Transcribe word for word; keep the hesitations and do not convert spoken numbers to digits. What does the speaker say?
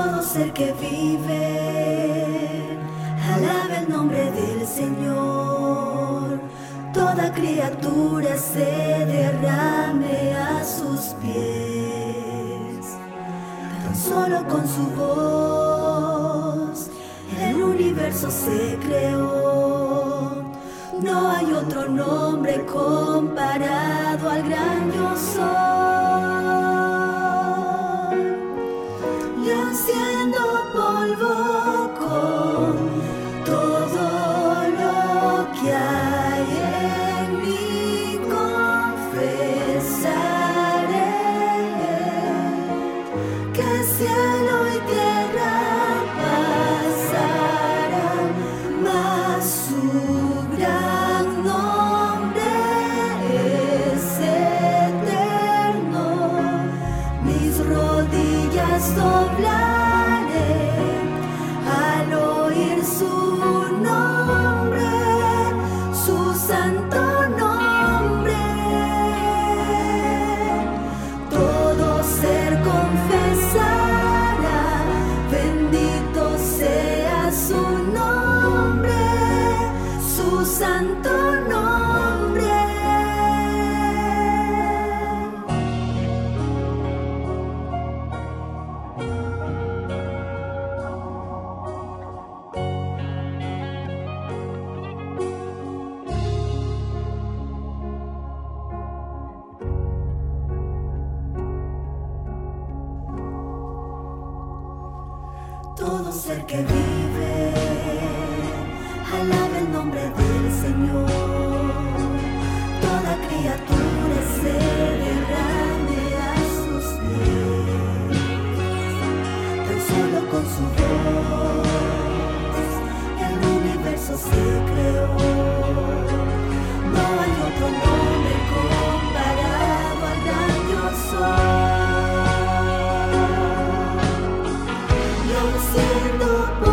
Todo ser que vive, alaba el nombre del Señor. Toda criatura se derrame a sus pies. Tan solo con su voz el universo se creó. No hay otro nombre comparado al gran yo soy. Y haciendo polvo con todo lo que hay en mí, confesaré que cielo y tierra pasarán, mas su gran nombre es eterno. Mis rodillas doblaré al oír su nombre, su santo nombre. Todo ser confesará, bendito sea su nombre, su santo nombre. Todo ser que vive, alaba el nombre del Señor. Toda criatura se derrame a sus pies. Tan solo con su voz el universo se creó. No hay otro nombre comparado al gran yo soy. Siendo